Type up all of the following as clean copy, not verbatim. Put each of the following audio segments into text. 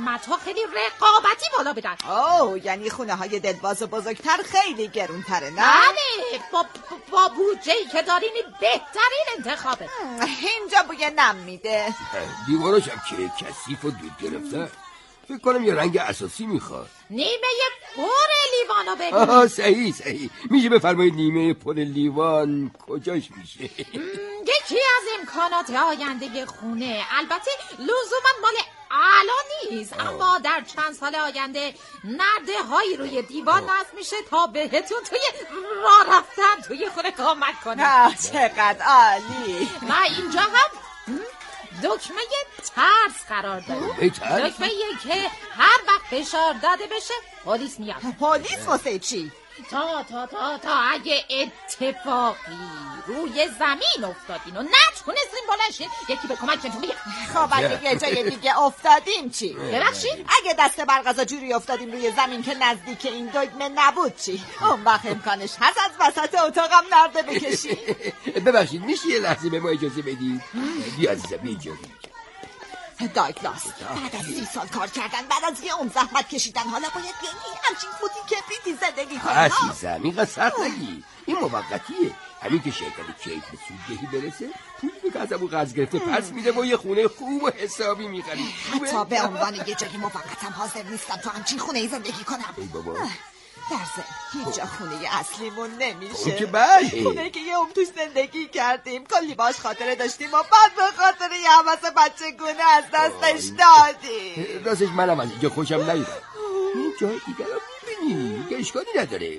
قیمت‌ها خیلی رقابتی بالا بدن. یعنی خونه های دلواز و بزرگتر خیلی گرونتره نه؟ بله، با بودجه‌ای که دارین بهترین انتخابه. اینجا بوی نم میده. دیوارش هم که کثیف و دود گرفته. فکر کنم یه رنگ اساسی میخواد. نیمه پر لیوانو ببین. صحیح. میشه بفرمایید نیمه پر لیوان کجاش میشه؟ یکی از امکانات آینده خونه، البته لزوما مال الان نیست، اما در چند سال آینده نرده هایی روی دیوار نصب میشه تا بهتون توی راه رفتن توی خونه کمک کنه. چقدر عالی. و اینجا هم دکمه ترس قرار داره. دکمه که هر وقت فشار داده بشه پلیس میاد. پلیس واسه چی؟ تا اگه اتفاقی روی زمین افتادین و نتونستین بلنشین یکی به کمکتون بیاد. خب اگه یه جای دیگه افتادیم چی؟ ببخشید؟ اگه دست برغذا جوری افتادیم روی زمین که نزدیک این دکمه نبود چی؟ اون وقت امکانش هست از وسط اتاقم نرده بکشی. ببخشید میشه یه لحظه به ما اجازه بدید؟ بیا عزیزم اجازه بدید. دایگلاس بعد از 30 سال کار کردن، بعد از یه عمر زحمت کشیدن، حالا باید همچین فوتی کبریتی زندگی کنی. عزیزم اینقدر سخت نگی، این موقتیه. همین که شرکت کیک به سوددهی برسه پولی که از همون قرض گرفته پس میده و یه خونه خوب و حسابی میخریم. حتی به عنوان یه جایی موقتم حاضر نیستم تو همچین خونه زندگی کنم. ای بابا در ضمن هیچ جا خونه اصلیمون نمیشه. که بله خونه که یه توش زندگی کردیم، کلی باش خاطره داشتیم و بعد به خاطر یه حوث بچگونه از دستش دادیم. راستش منم از اینجا خوشم نیومد. این جای دیگر رو میبینی که اشکالی نداره.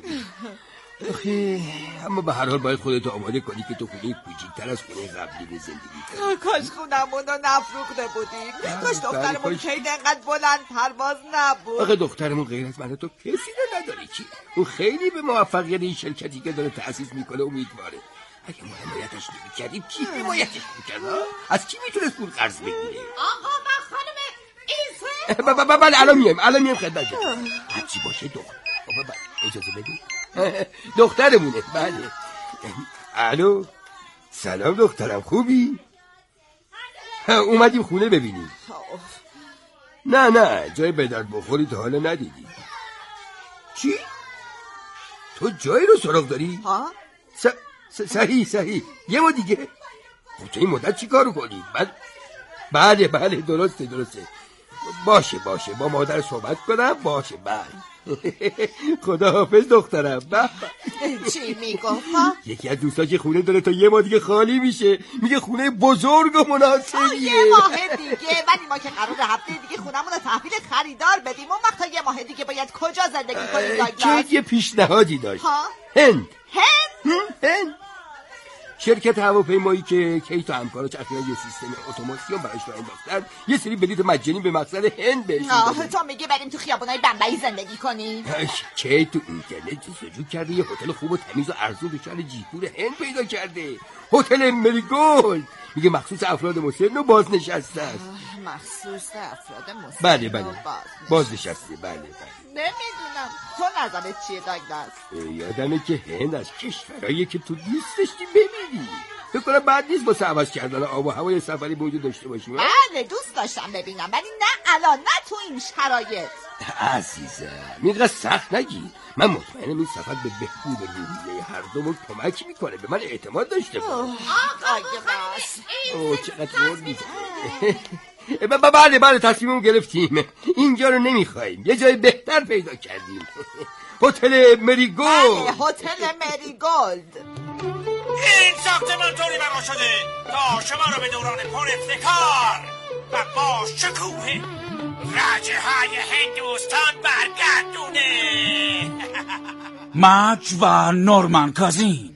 اما به هر حال باید خودتو آماده کنی که تو خونه کوچیک‌تر از خونه قبلی زندگی کنی. کاش خونمون رو نفروخته بودیم. کاش دخترمون خیلی انقدر بلند پرواز نبود. آخه دخترمون غیر از من تو کسی رو نداره چی؟ اون خیلی به موفقیت این شرکتی که داره تأسیس میکنه امیدواره. اگه ما حمایتش نمی‌کردیم کی حمایتش می‌کرد؟ از کی میتونست پول قرض بگیره؟ آقا و خانم ایسه. بله الان میام خدمتتون. هرچی باشه دختر. اجازه بدید. دخترمونه. بله. الو. سلام دخترم، خوبی؟ اومدیم خونه ببینیم. نه جای به درد بخوری تا حالا ندیدی. چی؟ تو جایی رو سراغ داری؟ ها؟ صحیح یه ما دیگه. خب تو این مدت چی کارو کنی؟ بله درسته. باشه با مادر صحبت کنم. باشه بله. خداحافظ دخترم. چی میگفت؟ یکی از دوستا که خونه داره تا یه ماه دیگه خالی میشه، میگه خونه بزرگ و مناسبیه. یه ماه دیگه؟ ولی ما که قرار هفته دیگه خونمون رو تحویل خریدار بدیم، اون وقت تا یه ماه دیگه باید کجا زندگی کنیم؟ که یه پیشنهادی داشت. هند. شرکت هواپیمایی که کیت و همکاراش اخیراً یه سیستم اتوماسیون براش راه انداختن، یه سری بلیط مجانی به مقصد هند بهش دادن. تو میگی بریم تو خیابونای بمبئی زندگی کنیم؟ کیت تو اینترنت جستجو کرده یه هتل خوب و تمیز و ارزون تو شهر جیپور هند پیدا کرده. هتل مریگولد. میگه مخصوص افراد مسن و بازنشسته است. مخصوص افراد مسن؟ بله بازنشسته. بله. نمیدونم، تو نظرت چیه داگلاس؟ یادمه که هند از کشورهایی که تو دوست داشتی ببینی. فکر کنم بعد نیست با عوض کردن آب و هوای سفری وجود داشته باشیم. بله دوست داشتم ببینم، ولی نه الان، نه تو این شرایط. عزیزم اینقدر سخت نگی. من مطمئنم این سفر به بهبود روحیه هر دومون کمک میکنه. به من اعتماد داشته باش. چقدر مورد میزنه. بله تصمیممون گرفتیم. اینجا رو نمیخوایم، یه جای بهتر پیدا کردیم. هتل مریگولد. هتل مریگولد. این ساختمان طوری بنا شده تا شما رو به دوران پر ابتکار و با شکوه رجه های هندوستان برگردونه. مج و نورمن کازین.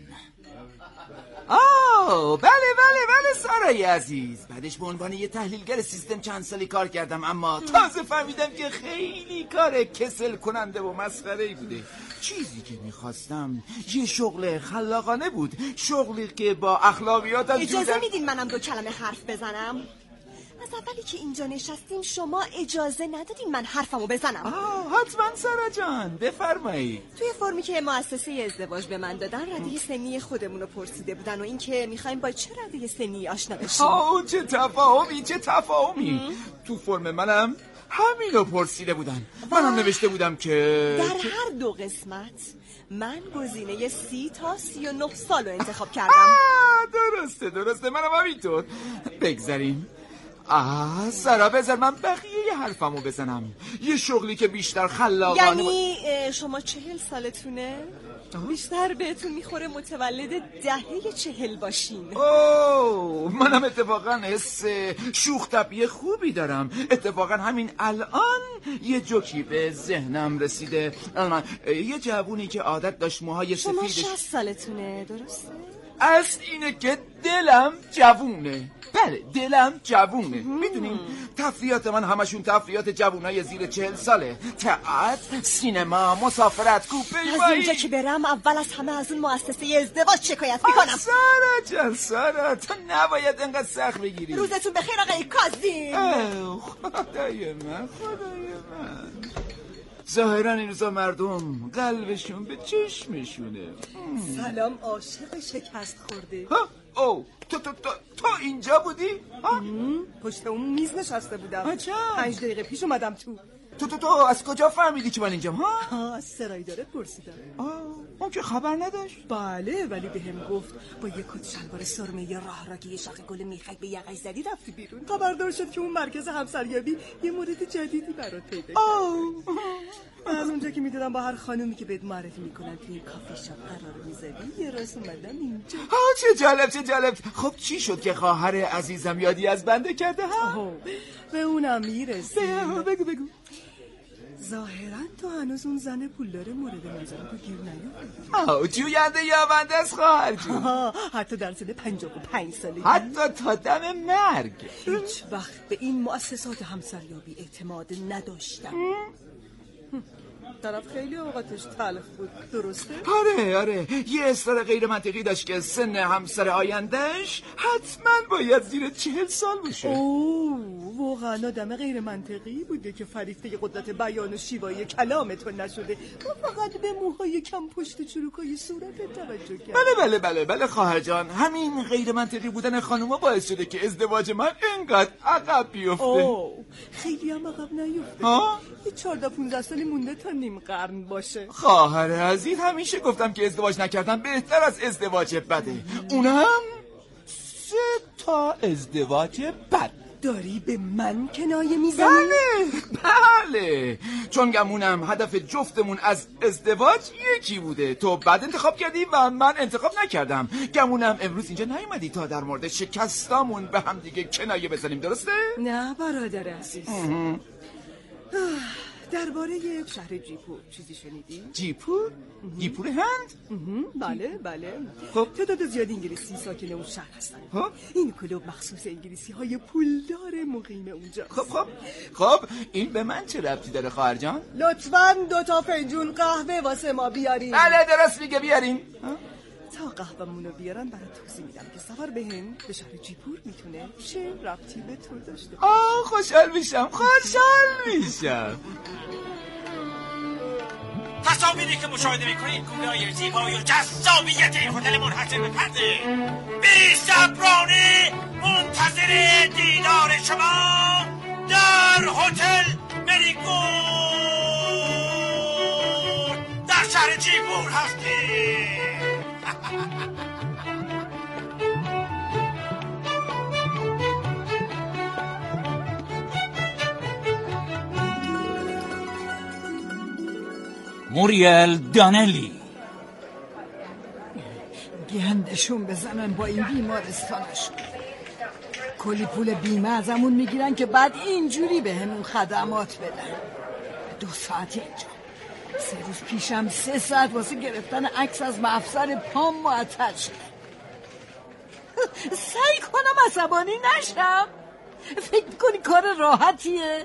بله سارای عزیز، بعدش به عنوان یه تحلیلگر سیستم چند سالی کار کردم، اما تازه فهمیدم که خیلی کار کسل کننده و مسخره‌ای بوده. چیزی که میخواستم یه شغل خلاقانه بود، شغلی که با اخلاقیاتم اجازه میدین منم 2 کلمه حرف بزنم؟ از اولی که اینجا نشستیم شما اجازه ندادین من حرفمو بزنم. حتما سارا جان بفرمایید. توی فرمی که مؤسسه ازدواج به من دادن رده سنی خودمون رو پرسیده بودن و این که میخوایم با چه رده سنی آشنا بشیم. چه تفاهمی. تو فرم منم همینو پرسیده بودن. منم نوشته بودم که در هر 2 قسمت من گزینه 30 تا 39 سال رو انتخاب کردم. درسته منم همینطور. بگذاریم. سارا بذار من بقیه حرفمو بزنم. یه شغلی که بیشتر خلاقانه یعنی شما 40 سالتونه؟ بیشتر بهتون میخوره متولد دهه 40 باشین. منم اتفاقا حس شوخ طبعی خوبی دارم. اتفاقا همین الان یه جوکی به ذهنم رسیده. یه جوونی که عادت داشت موهای سفیدش. شما 60 سالتونه درسته؟ اصل اینه که دلم جوونه. بله دلم جوونه. میدونین تفریحات من همشون تفریحات جوونای زیر 40 ساله. تئاتر، سینما، مسافرت، کوپه از اینجا که برم اول از همه از اون مؤسسه ازدواج شکایت میکنم. سارا تو نباید انقدر سخت بگیری. روزتون بخیر آقای کاظم. خدای من ظاهرا این روزا مردم قلبشون به چشمشونه. سلام عاشق شکست خورده. تو اینجا بودی؟ پشت اون میز نشسته بودم. 5 دقیقه پیش اومدم تو. تو از کجا فهمیدی که من اینجام؟ از سرایداره پرسیدم. اون که خبر نداشت. بله ولی بهم گفت با یه کت شلوار سرمه راه که یه شاخه گل میخک به یقش زدی رفتی بیرون. خبردار شد که اون مرکز همسریابی یه مورد جدیدی برات پیدا کرد. از اونجا که میدونم با هر خانومی که بهت معرفی میکنن توی کافی شاپ قرار میذاری یه راست اومدم اینجا. چه جالب. خب چی شد که خواهر عزیزم یادی از بنده کرده ها؟ به اونم میرسیم. بگو. ظاهرا تو هنوز اون زن پولدار مورد نظرتو گیر نیاوردی. جوینده یابنده است خواهر جون. حتی در سن 55 سالگی. حتی تا دم مرگ. هیچ وقت به این مؤسسات همسریابی اعتماد نداشتم. طرف خیلی اوقاتش تلخ بود درسته؟ آره یه اصرار غیر منطقی داشت که سن همسر آیندهش حتما باید زیر 40 سال باشه. واقعا آدم غیر منطقی بوده که فریفته قدرت بیان و شیوایی کلامتون نشده. تو فقط به موهای کم پشت چروکای صورتت توجه کرد. بله خواهر جان. همین غیر منطقی بودن خانوما باعث شده که ازدواج من اینقدر عقب بیفته. خیلی هم عقب نیفته. یه 14-15 سالی مونده تا نیم قرن باشه. خواهر عزیز همیشه گفتم که ازدواج نکردن بهتر از ازدواج بده. اونم 3 تا ازدواج بد. داری به من کنایه میزنی؟ بله چون گمونم هدف جفتمون از ازدواج یکی بوده. تو بد انتخاب کردی و من انتخاب نکردم. گمونم امروز اینجا نیومدی تا در مورد شکستامون به هم دیگه کنایه بزنیم درسته؟ نه برادر عزیز. درباره یک شهر جیپور چیزی شنیدی؟ جیپور هند؟ بله. خب تعداد زیاد انگلیسی ساکن اون شهر هستن. این کلوب مخصوص انگلیسی های پولدار مقیم اونجا. خب این به من چه ربطی داره خواهر جان؟ لطفاً 2 تا فنجون قهوه واسه ما بیارین. بله درست میگه بیارین. تا قهوه‌مونو بیارن برات توضیح میدم که سفر به هند به شهر جیپور میتونه چه ربطی به تو داشته باشه. خوشحال میشم. تصاویری که مشاهده میکنید گویای زیبایی و جذابیت هتل منحصر به فرده. بی صبرانه منتظر دیدار شما در هتل مریگو در شهر جیپور هستید. موریل دانلی. گندشون بزنن با این بیمارستانش. کلی پول بیمه ازمون میگیرن که بعد اینجوری به همون خدمات بدن. 2 ساعت اینجا. 3 روز پیشم 3 ساعت واسه گرفتن عکس از مفصل پام معطل شد. سعی کنم عصبانی نشم. فکر میکنی کار راحتیه؟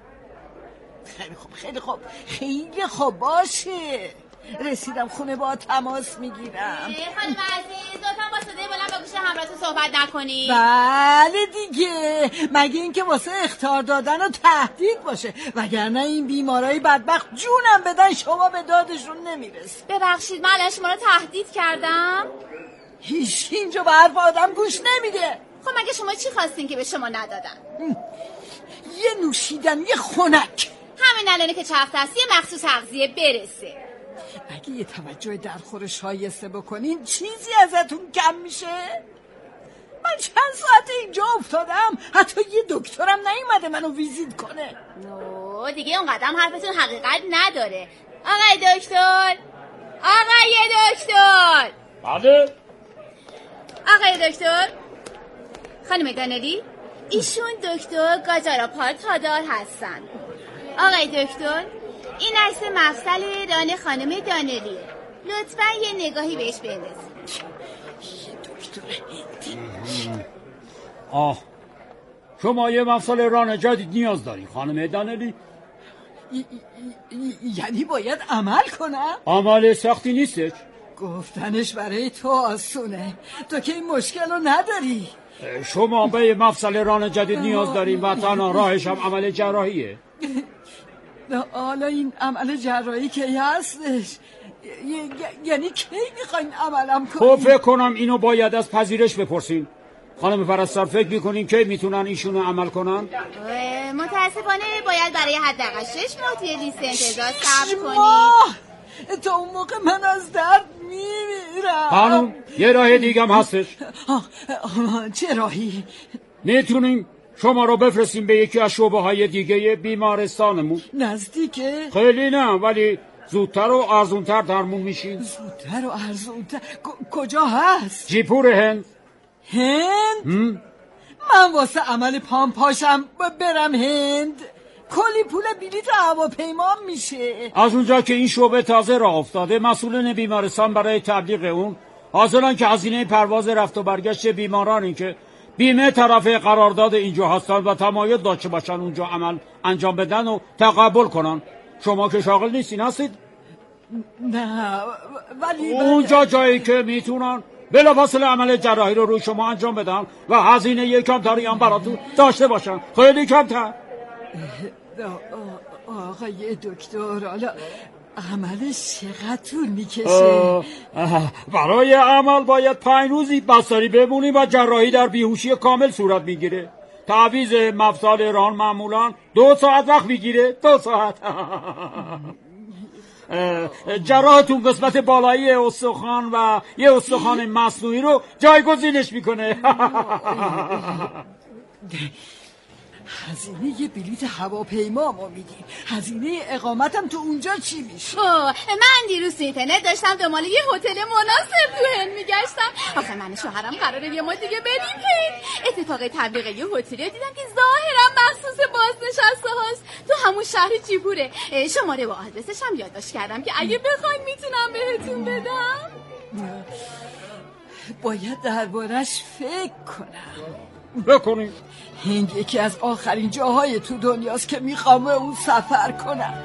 خیلی خوب باشه. رسیدم خونه با تماس میگیرم. خانم عزیز لطفا با صدای بلند با گوش همراهتون صحبت نکنید. بله دیگه، مگه اینکه واسه اخطار دادن و تهدید باشه، وگرنه این بیمارای بدبخت جونم بدن شما به دادشون نمیرسه. ببخشید من الان شما رو تهدید کردم؟ هیچ اینجا به حرف آدم گوش نمیده. خب مگه شما چی خواستین که به شما ندادن؟ یه نوشیدنی خنک. همین الانه که چرخ دستی مخصوص تغذیه برسه. اگه یه توجه درخور شایسته بکنین چیزی ازتون کم میشه؟ من چند ساعت اینجا افتادم، حتی یه دکترم نیومده منو ویزیت کنه. نو دیگه اون قدم حرفتون حقیقت نداره. آقای دکتر، آقای دکتر. بله. آقای دکتر، خانم دانلی، ایشون دکتر گاجارا پالتادار هستن. آقای دکتر، این عکس مفصل ران خانم دانلیه. لطفاً یه نگاهی بهش بندازید. شما یه مفصل ران جدید نیاز داری خانم دانلی؟ یعنی باید عمل کنم؟ عمل سختی نیستش. گفتنش برای تو آسونه، تو که این مشکل رو نداری. شما به یه مفصل ران جدید نیاز داریم و تنها راهش هم عمل جراحیه. حالا این عمل جراحی کی هستش؟ یعنی کی میخواین عملم کنین؟ خب فکر کنم اینو باید از پذیرش بپرسین. خانم پرستار فکر میکنین کی میتونن ایشونو عمل کنن؟ متاسفانه باید برای حداقل 6 ماه توی لیست انتظار صبر کنید. تا اون موقع من از درد میمیرم. خانم یه راه دیگه هم هستش. چه راهی؟ میتونیم شما رو بفرستیم به یکی از شعبه‌های دیگه بیمارستانمون. نزدیکه؟ خیلی نه، ولی زودتر و ارزونتر درمون میشین. زودتر و ارزونتر؟ کجا هست؟ جیپور هند. هند؟ من واسه عمل پاشم برم هند؟ کلی پول بلیط هواپیما میشه. از اونجا که این شعبه تازه راه افتاده، مسئولین بیمارستان برای تبلیغ اون حاضرن که هزینه پرواز رفت و برگشت بیمارانی که بیمه طرف قرارداد اینجا هستن و تمایل داشته باشن اونجا عمل انجام بدن و تقبل کنن. شما که شاغل نیستین هستید؟ نه ولی اونجا جایی که میتونن بلافاصله عمل جراحی رو روی شما انجام بدن و هزینه یکم تری هم براتون داشته باشن. خیلی کمتر. آقای دکتر، حالا عملش چقدر طول میکشه؟ برای عمل باید 5 روزی بستری بمونی و جراحی در بیهوشی کامل صورت میگیره. تعویض مفصل ران معمولا 2 ساعت وقت میگیره. 2 ساعت. جراحتون قسمت بالایی استخوان و یه استخوان مصنوعی رو جایگزینش میکنه. هزینه یه بلیط هواپیما ما میدیم، هزینه اقامتم تو اونجا چی میشه؟ من دیروز تو اینترنت داشتم دنبال یه هتل مناسب تو هند میگشتم. آخه من و شوهرم قراره یه ما دیگه بریم هند. اتفاق تبلیغ یه هتلی دیدم که ظاهرا مخصوص بازنشسته هاست تو همون شهر جیپوره. شماره و آدرسش هم یادداشت کردم که اگه بخواین میتونم بهتون بدم. باید دربارش فکر کنم. بکنیم. هند یکی از آخرین جاهای تو دنیاست که میخوام اون سفر کنم.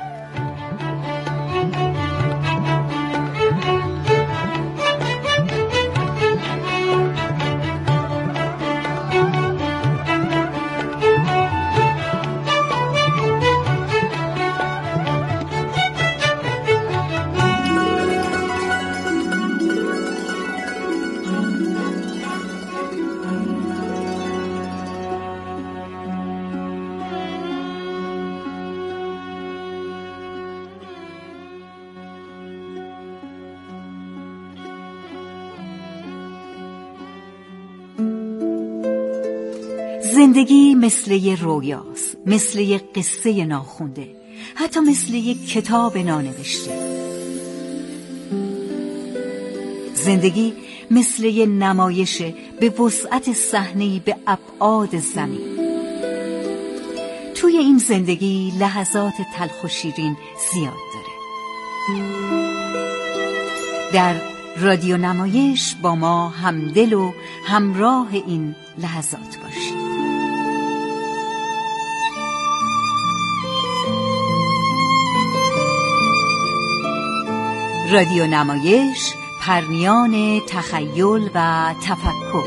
زندگی مثل یه رویاست، مثل یه قصه ناخونده، حتی مثل یه کتاب نانوشته. زندگی مثل یه نمایشه به وسعت صحنه‌ای به ابعاد زمین. توی این زندگی لحظات تلخ و شیرین زیاد داره. در رادیو نمایش با ما همدل و همراه این لحظات باشید. رادیو نمایش، پرنیان تخیل و تفکر.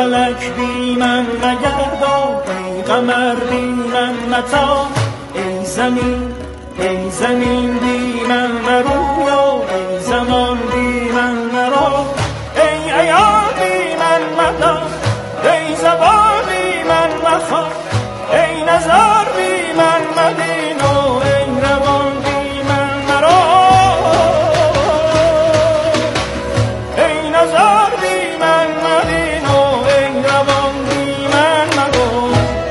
فلک بی من نگردان، ای قمر بی من متاب، ای زمین بی من مرو، ای زمان بی من مرو، ای عیار بی من مدار، ای زبان بی من مخواه، ای نظر بی من مبین و ای روان بی من مرو، ای نظر بی من مبین و ای روان بی من مرو.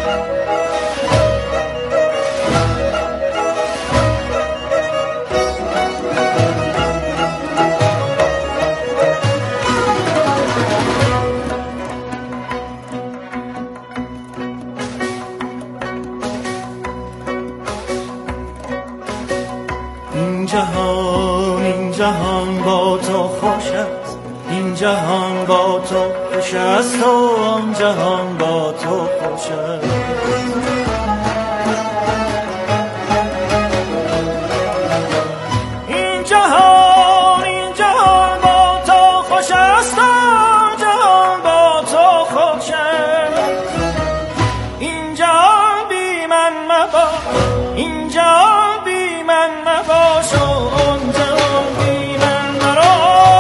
این جهان با تو خوش است، این جهان با تو خوش است و آن جهان با تو خوش است. این جهان با تو خوش است و آن جهان با تو خوش است. این جهان بی من مباش، این جهان بی من مباش و آن جهان بی من مرو،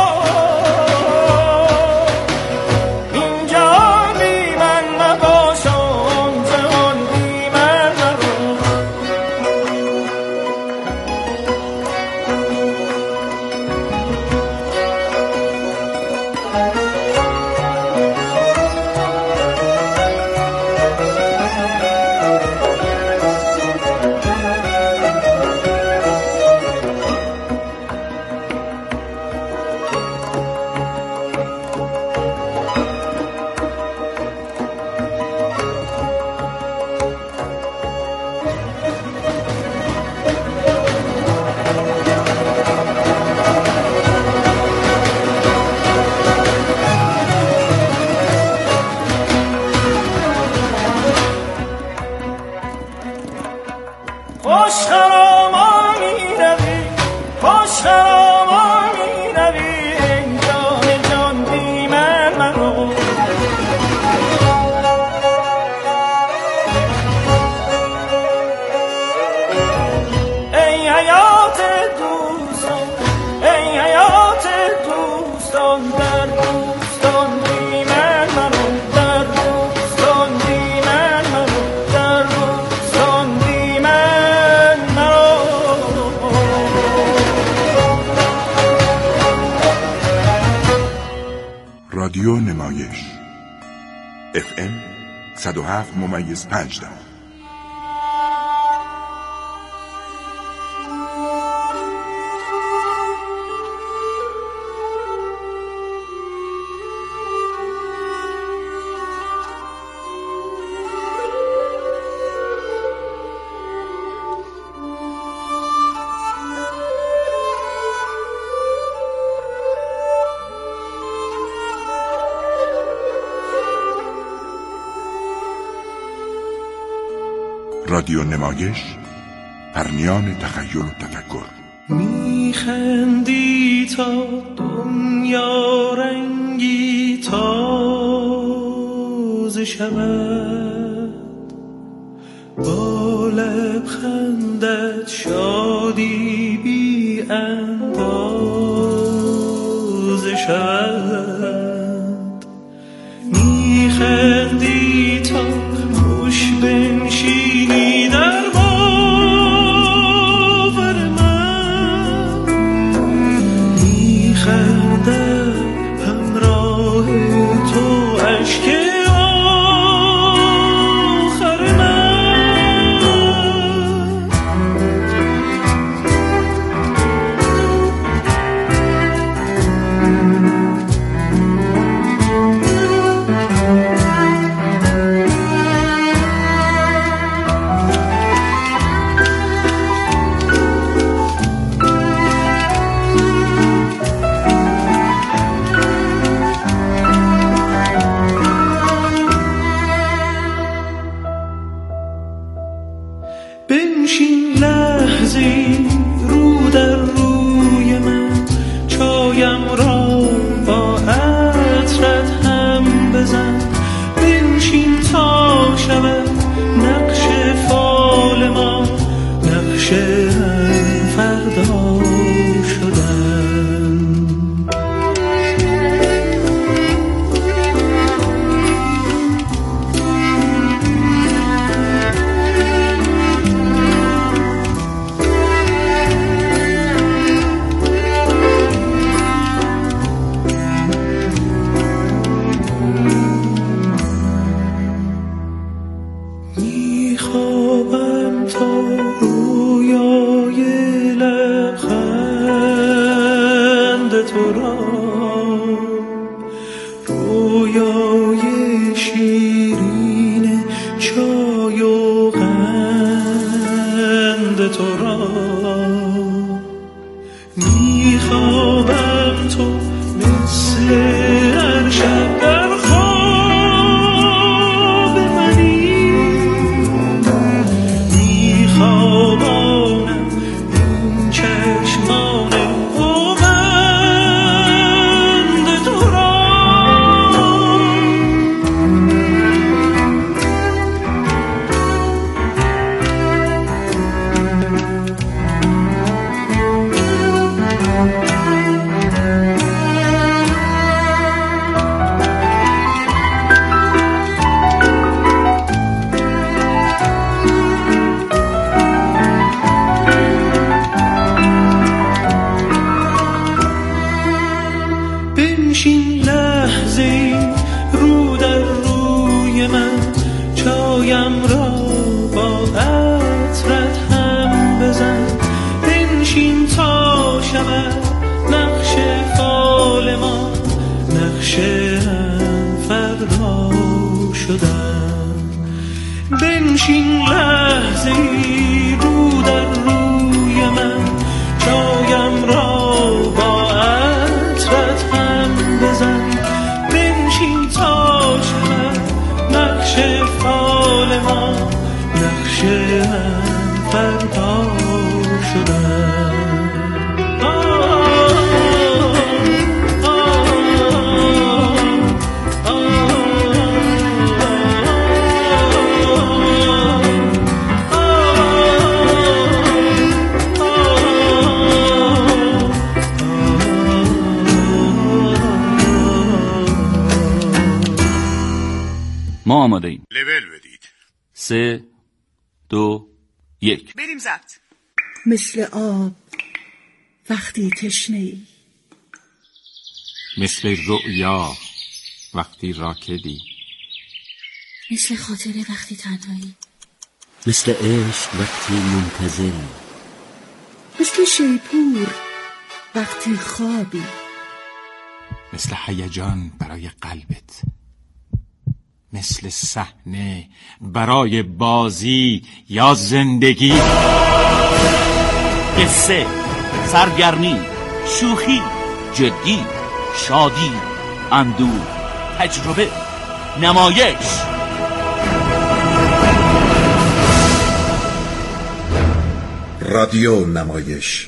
این جهان بی من مباش و آن جهان بی من مرو. خوش خرامان روی، خوش خرامان روی، ای جان جان بی من مرو. ای حیات دوستان، ای حیات دوستان، در دوستان بی من مرو، در دوستان بی من مرو، در دوستان بی من مرو. رادیو نمایش FM 107.5. رادیو نمایش پرنیان تخیل و تفکر. میخندی تا دنیا رنگی تازه شود، با لبخندت شادی بی اندازه شود. میخندی تا خوش بنشینی در باور من، میخندم همراه تو اشک آخر من. رویای شیرین چای و قند تو را میخوابم تو مثل هر شب در خواب منی میخوابانم این چشمان بومند تو را بنشین لحظه رو در روی من چایم را با عطرت هم بزن بنشین تا شود نقش فال ما نقش هم فردا شدن بنشین لحظه رو در روی من چایم را با عطرت هم بزن بنشین تا شود نقش فال ما نقش هم فردا شدن ما آماده ایم. لول بدید. 3 2 1 بریم ضبط. مثل آب وقتی تشنه‌ای، مثل رؤیا وقتی راکدی، مثل خاطره وقتی تنهایی، مثل عشق وقتی منتظری، مثل شیپور وقتی خوابی، مثل هیجان برای قلبت، مثل صحنه برای بازی یا زندگی. قصه، سرگرمی، شوخی، جدی، شادی، اندوه، تجربه، نمایش. رادیو نمایش.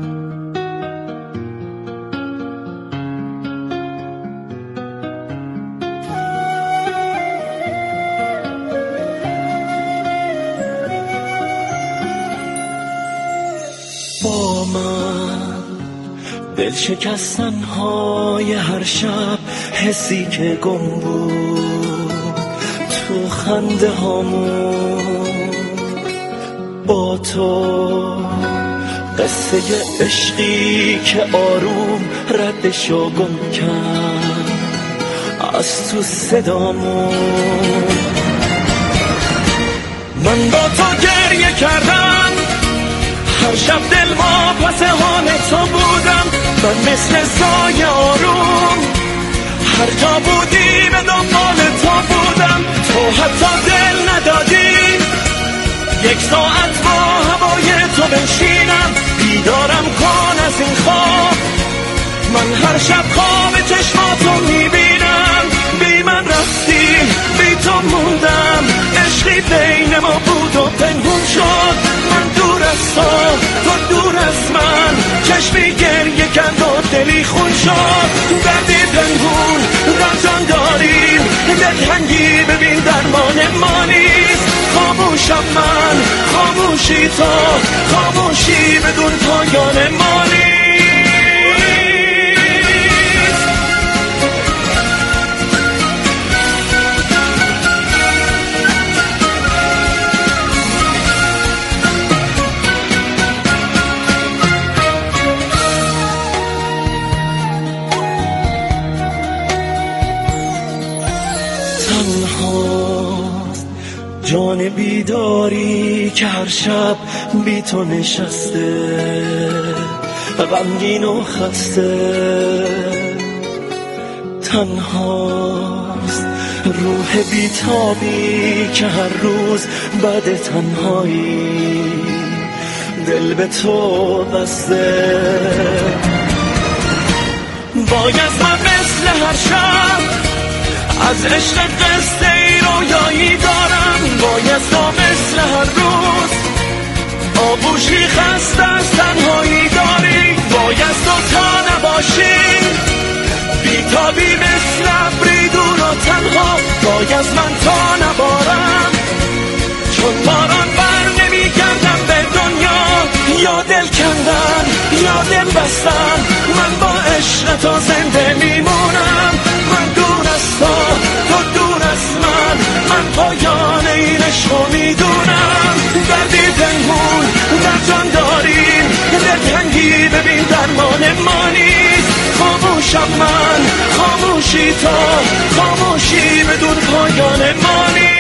با من دل شکستن های هر شب، حسی که گم بود تو خنده هامون، با تو قصه عشقی که آروم ردشو گم کرد از تو صدامون. من با تو گریه کردم هر شب، دل ما پس حال تو بودم. من مثل سایه آروم هر جا بودی به دنبال تو بودم. تو حتی دل ندادی یک ساعت با هوای تو بنشینم. بیدارم کن از این خواب، من هر شب خواب چشماتو میبینم. بی من رفتی، بی تو موندم، عشقی بین ما بود و پنهون شد. من دور از تو دور از من، چشمی گریه کرد و دلی خون شد. دردی پنهون در جان داریم، دلتنگی ببین درمان ما نیست. خاموشم من، خاموشی تو، خاموشی بدون پایان ما نیست. جان بیداری که هر شب بی تو نشسته، غمگین و خسته. تنهاست، روح بیتابی که هر روز بعد تنهایی دل به تو بسته. باید من مثل هر شب از عشق قصه ای رویایی دارم، باید تو مثل هر روز آغوشی خسته از تنهایی داری، باید تو تا نباشی بیتابی مثل ابری دور و تنها، باید من تا نبارم چون باران بر نمیگردم به دنیا، یا دل کندن یا دل بستن، من با عشق تو زنده میمونم، من دور از تو دور از من پایان این عشقو میدونم. دردی پنهون در جان داریم، دلتنگی ببین درمان ما نیست، خاموشم من خاموشی تو، خاموشی بدون پایان ما نیست.